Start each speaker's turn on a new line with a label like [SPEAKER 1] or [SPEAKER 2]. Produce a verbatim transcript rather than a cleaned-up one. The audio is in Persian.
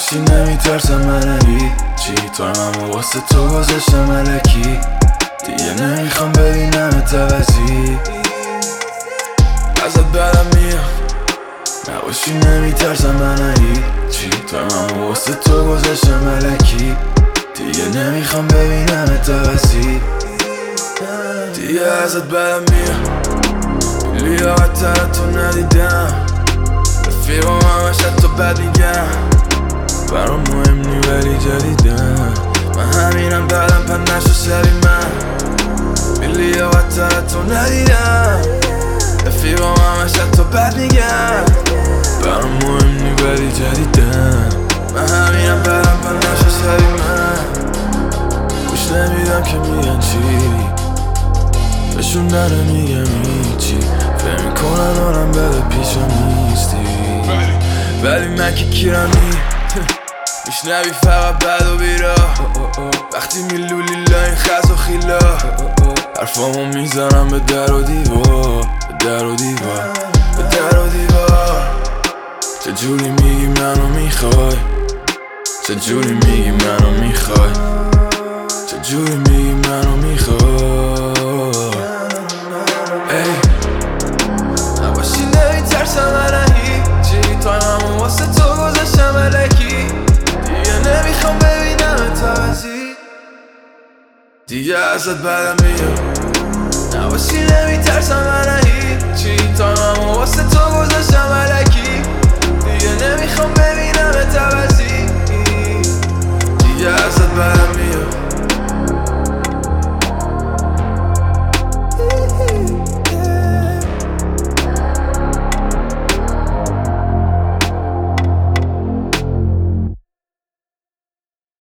[SPEAKER 1] نباشی نمیترسم من هیچی تایممو واسه تو گذاشتم الکی دیگه نمیخوام ببینمت عوضی ازت بدم میام نباشی نمیترسم من هیچی تایممو واسه تو گذاشتم الکی دیگه نمیخوام ببینمت عوضی دیگه ازت بدم میام لیاقتر تو ندیدم رفیقم همش حتی بد میگم برام مهم نی ولی جدیدم من همینم بعدم پن نشو شبی من لیاقتر تو ندیدم رفیقم همش حتی بد میگم برام مهم نی ولی جدیدم من همینم بعدم پن نشو شبی من گوش نمیدم که میگن چی بهشون نره میگم هیچی فهم میکنن آرم بده پیشم نیستی ولی من که کیرمی میشنوی فقط بد و بیرا وقتی میلولی لاین خز و خیلا حرفامو میزنم به در و دیوار به در و دیوار به در و دیوار چجوری میگی منو میخوای چجوری میگی منو میخوای چجوری میگی منو میخوای ای نباشی نمیترسم من هیچی تایممو واسه تو گذاشتم الکی دیگه نمیخوام ببینمت عوضی دیگه ازت بدم میاد نباشی نمیترسم من هیچی تایممو واسه تو گذاشتم